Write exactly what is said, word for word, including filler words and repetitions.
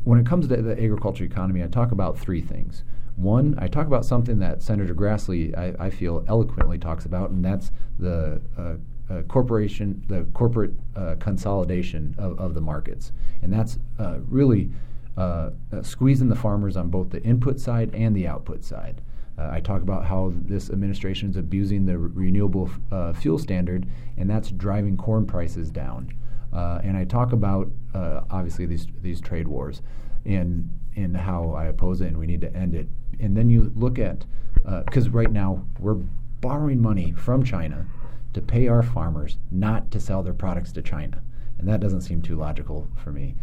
when it comes to the agriculture economy, I talk about three things. One, I talk about something that Senator Grassley, I, I feel, eloquently talks about, and that's the uh, uh, corporation, the corporate uh, consolidation of, of the markets. And that's uh, really uh, uh, squeezing the farmers on both the input side and the output side. Uh, I talk about how this administration is abusing the re- renewable uh, fuel standard, and that's driving corn prices down. Uh, and I talk about, uh, obviously, these these trade wars and, and how I oppose it and we need to end it. And then you look at, because uh, right now we're borrowing money from China to pay our farmers not to sell their products to China. And that doesn't seem too logical for me.